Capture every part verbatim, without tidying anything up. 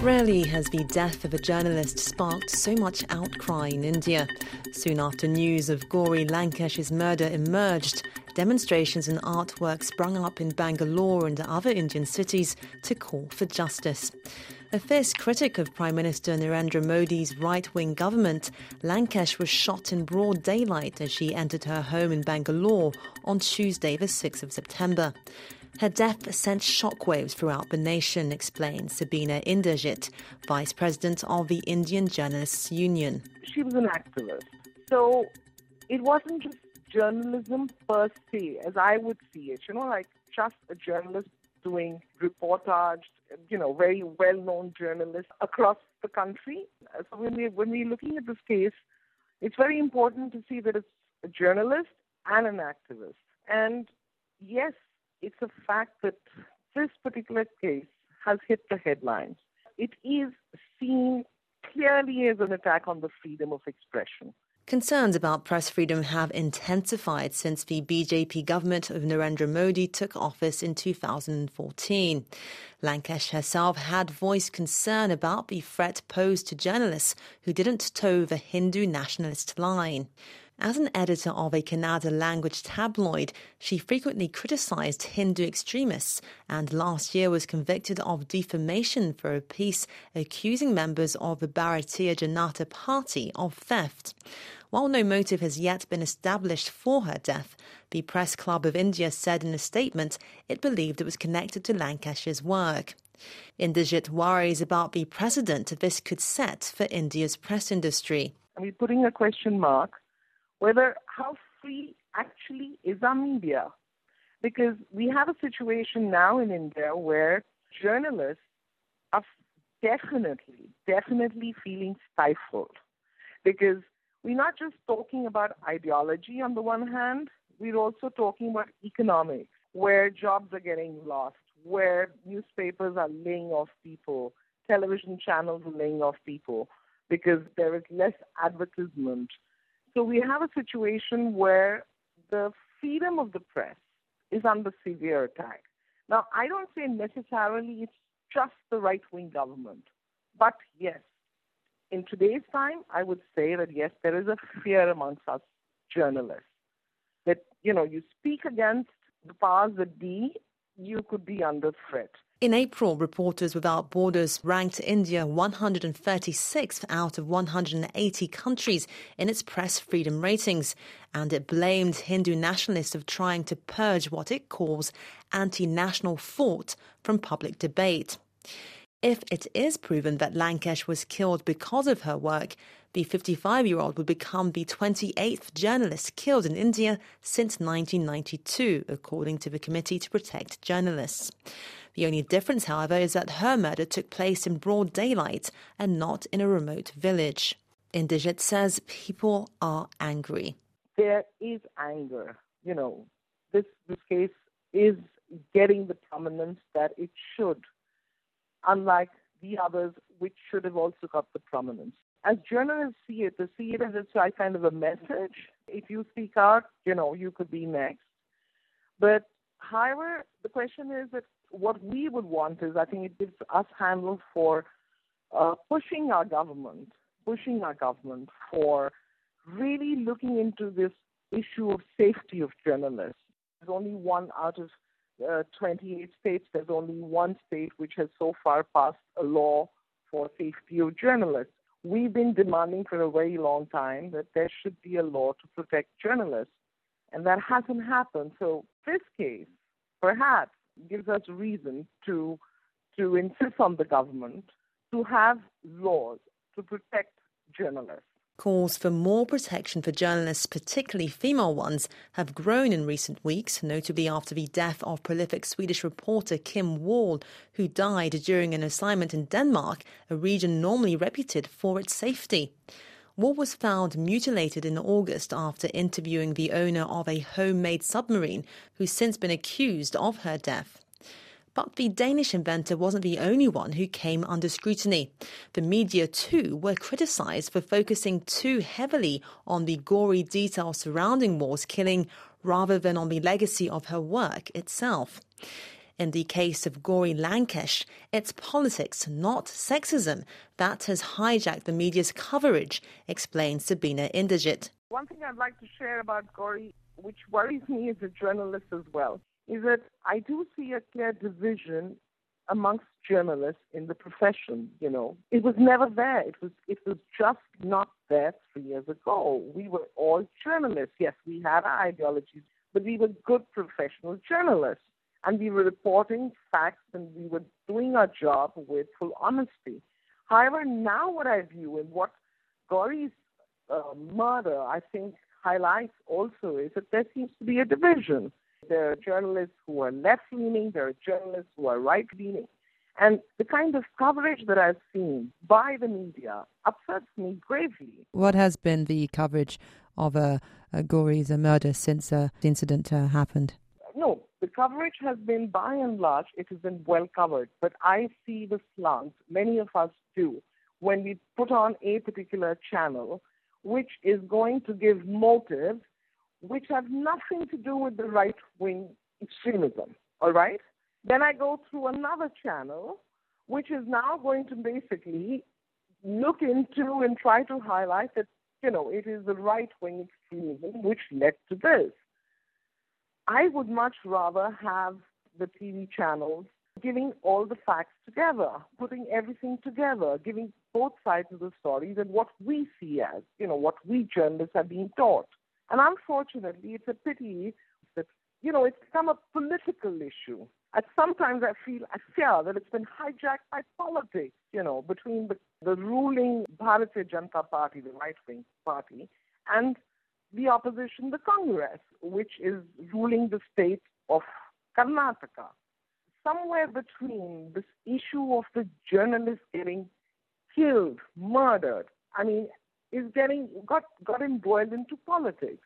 Rarely has the death of a journalist sparked so much outcry in India. Soon after news of Gauri Lankesh's murder emerged, demonstrations and artwork sprung up in Bangalore and other Indian cities to call for justice. A fierce critic of Prime Minister Narendra Modi's right-wing government, Lankesh was shot in broad daylight as she entered her home in Bangalore on Tuesday, the sixth of September. Her death sent shockwaves throughout the nation, explains Sabina Inderjit, Vice President of the Indian Journalists Union. She was an activist. So it wasn't just journalism per se, as I would see it. You know, like just a journalist doing reportage, you know, very well-known journalists across the country. So when, we, when we're looking at this case, it's very important to see that it's a journalist and an activist. And yes, it's a fact that this particular case has hit the headlines. It is seen clearly as an attack on the freedom of expression. Concerns about press freedom have intensified since the B J P government of Narendra Modi took office in two thousand fourteen. Lankesh herself had voiced concern about the threat posed to journalists who didn't toe the Hindu nationalist line. As an editor of a Kannada-language tabloid, she frequently criticised Hindu extremists and last year was convicted of defamation for a piece accusing members of the Bharatiya Janata Party of theft. While no motive has yet been established for her death, the Press Club of India said in a statement it believed it was connected to Lankesh's work. Inderjit worries about the precedent this could set for India's press industry. I mean, putting a question mark whether how free actually is our media. Because we have a situation now in India where journalists are definitely, definitely feeling stifled. Because we're not just talking about ideology on the one hand, we're also talking about economics, where jobs are getting lost, where newspapers are laying off people, television channels are laying off people, because there is less advertisement. So we have a situation where the freedom of the press is under severe attack. Now, I don't say necessarily it's just the right-wing government. But yes, in today's time, I would say that yes, there is a fear amongst us journalists that, you know, you speak against the powers that be, you could be under threat. In April, Reporters Without Borders ranked India one hundred thirty-sixth out of one hundred eighty countries in its press freedom ratings, and it blamed Hindu nationalists of trying to purge what it calls anti-national thought from public debate. If it is proven that Lankesh was killed because of her work, the fifty-five-year-old would become the twenty-eighth journalist killed in India since nineteen ninety-two, according to the Committee to Protect Journalists. The only difference, however, is that her murder took place in broad daylight and not in a remote village. Inderjit says people are angry. There is anger. You know, this, this case is getting the prominence that it should, unlike the others, which should have also got the prominence. As journalists see it, they see it as a kind of a message. If you speak out, you know, you could be next. But, however, the question is that what we would want is, I think it gives us handle for uh, pushing our government, pushing our government for really looking into this issue of safety of journalists. There's only one out of uh, twenty-eight states, there's only one state which has so far passed a law for safety of journalists. We've been demanding for a very long time that there should be a law to protect journalists, and that hasn't happened. So this case, perhaps, gives us reason to to insist on the government to have laws to protect journalists. Calls for more protection for journalists, particularly female ones, have grown in recent weeks, notably after the death of prolific Swedish reporter Kim Wall, who died during an assignment in Denmark, a region normally reputed for its safety. Wall was found mutilated in August after interviewing the owner of a homemade submarine, who's since been accused of her death. But the Danish inventor wasn't the only one who came under scrutiny. The media, too, were criticised for focusing too heavily on the gory details surrounding Wall's killing rather than on the legacy of her work itself. In the case of Gauri Lankesh, it's politics, not sexism, that has hijacked the media's coverage, explains Sabina Inderjit. One thing I'd like to share about Gauri, which worries me as a journalist as well, is that I do see a clear division amongst journalists in the profession, you know. It was never there. It was it was just not there three years ago. We were all journalists. Yes, we had our ideologies, but we were good professional journalists. And we were reporting facts and we were doing our job with full honesty. However, now what I view and what Gauri's uh, murder, I think, highlights also is that there seems to be a division. There are journalists who are left-leaning, there are journalists who are right-leaning. And the kind of coverage that I've seen by the media upsets me gravely. What has been the coverage of uh, uh, Gauri's uh, murder since uh, the incident uh, happened? No, the coverage has been, by and large, it has been well covered. But I see the slant, many of us do, when we put on a particular channel, which is going to give motives which have nothing to do with the right-wing extremism, all right? Then I go through another channel, which is now going to basically look into and try to highlight that, you know, it is the right-wing extremism which led to this. I would much rather have the T V channels giving all the facts together, putting everything together, giving both sides of the stories and what we see as, you know, what we journalists are being taught. And unfortunately, it's a pity that, you know, it's become a political issue. And sometimes I feel, I fear that it's been hijacked by politics, you know, between the, the ruling Bharatiya Janata Party, the right-wing party, and the opposition, the Congress, which is ruling the state of Karnataka. Somewhere between this issue of the journalists getting killed, murdered, I mean, is getting got, got embroiled into politics.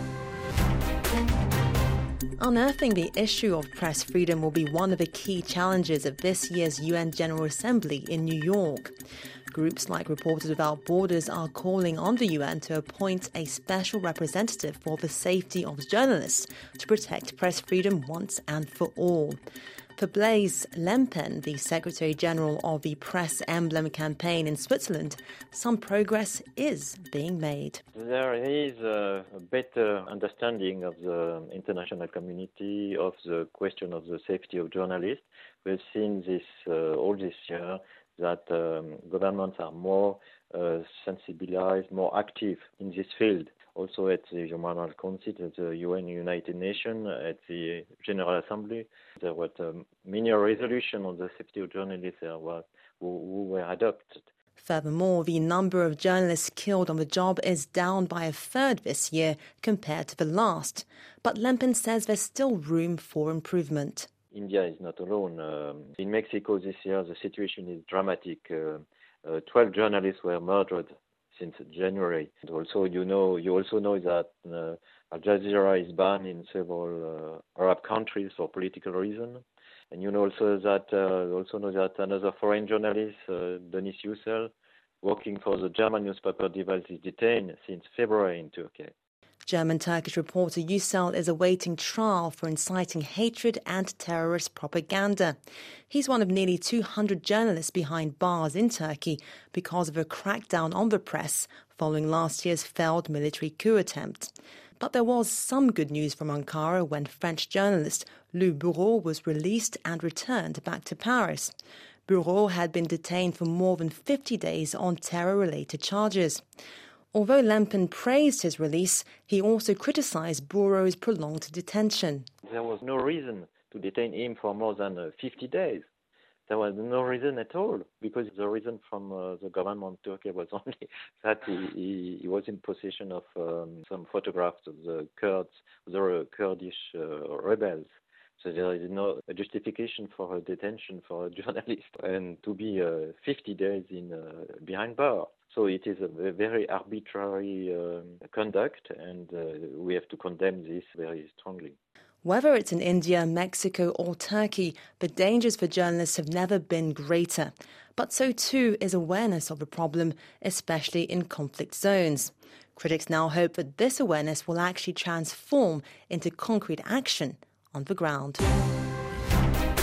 Unearthing the issue of press freedom will be one of the key challenges of this year's U N General Assembly in New York. Groups like Reporters Without Borders are calling on the U N to appoint a special representative for the safety of journalists to protect press freedom once and for all. For Blaise Lempen, the Secretary-General of the Press Emblem campaign in Switzerland, some progress is being made. There is a better understanding of the international community of the question of the safety of journalists. We've seen this uh, all this year that um, governments are more uh, sensibilized, more active in this field. Also at the Human Rights Council, at the U N United Nations, at the General Assembly, there was a many resolution on the safety of journalists there was, who, who were adopted. Furthermore, the number of journalists killed on the job is down by a third this year compared to the last. But Lempen says there's still room for improvement. India is not alone. Um, in Mexico this year, the situation is dramatic. Uh, uh, twelve journalists were murdered since January. And also, you know, you also know that uh, Al Jazeera is banned in several uh, Arab countries for political reasons. And you know also that uh, also know that another foreign journalist, uh, Denis Yücel, working for the German newspaper Die Welt, is detained since February in Turkey. German-Turkish reporter Yücel is awaiting trial for inciting hatred and terrorist propaganda. He's one of nearly two hundred journalists behind bars in Turkey because of a crackdown on the press following last year's failed military coup attempt. But there was some good news from Ankara when French journalist Lou Bourreau was released and returned back to Paris. Bourreau had been detained for more than fifty days on terror-related charges. Although Lempen praised his release, he also criticised Bourreau's prolonged detention. There was no reason to detain him for more than uh, fifty days. There was no reason at all, because the reason from uh, the government of Turkey was only that he, he, he was in possession of um, some photographs of the Kurds, the Kurdish uh, rebels. So there is no justification for a detention for a journalist and to be uh, fifty days in uh, behind bars. So it is a very arbitrary uh, conduct, and uh, we have to condemn this very strongly. Whether it's in India, Mexico or Turkey, the dangers for journalists have never been greater. But so too is awareness of the problem, especially in conflict zones. Critics now hope that this awareness will actually transform into concrete action on the ground.